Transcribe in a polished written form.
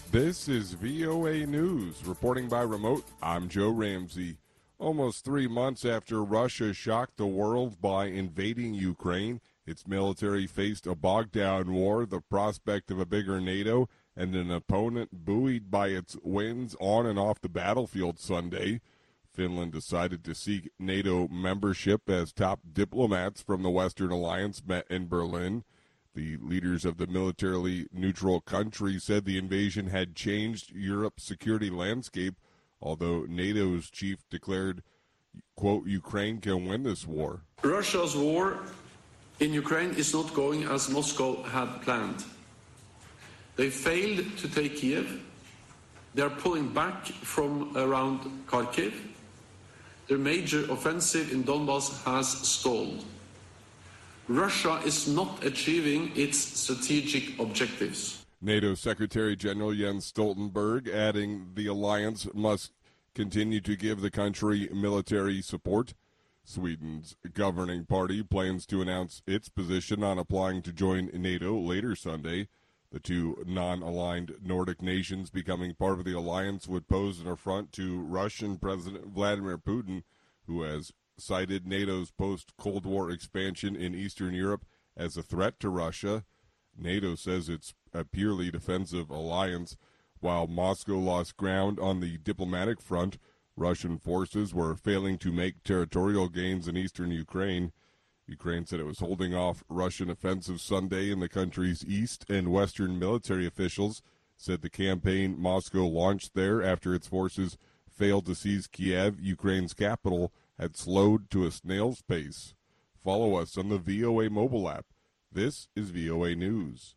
This is VOA News. Reporting by remote, I'm Joe Ramsey. Almost 3 months after Russia shocked the world by invading Ukraine, its military faced a bogged-down war, the prospect of a bigger NATO, and an opponent buoyed by its wins on and off the battlefield Sunday. Finland decided to seek NATO membership as top diplomats from the Western Alliance met in Berlin. The leaders of the militarily neutral country said the invasion had changed Europe's security landscape, although NATO's chief declared, quote, Ukraine can win this war. Russia's war in Ukraine is not going as Moscow had planned. They failed to take Kiev. They are pulling back from around Kharkiv. Their major offensive in Donbass has stalled. Russia is not achieving its strategic objectives. NATO Secretary General Jens Stoltenberg adding the alliance must continue to give the country military support. Sweden's governing party plans to announce its position on applying to join NATO later Sunday. The two non-aligned Nordic nations becoming part of the alliance would pose an affront to Russian President Vladimir Putin, who has cited NATO's post-Cold War expansion in Eastern Europe as a threat to Russia. NATO says it's a purely defensive alliance. While Moscow lost ground on the diplomatic front, Russian forces were failing to make territorial gains in eastern Ukraine. Ukraine said it was holding off Russian offensive Sunday in the country's east, and Western military officials said the campaign Moscow launched there after its forces failed to seize Kiev, Ukraine's capital, had slowed to a snail's pace. Follow us on the VOA mobile app. This is VOA News.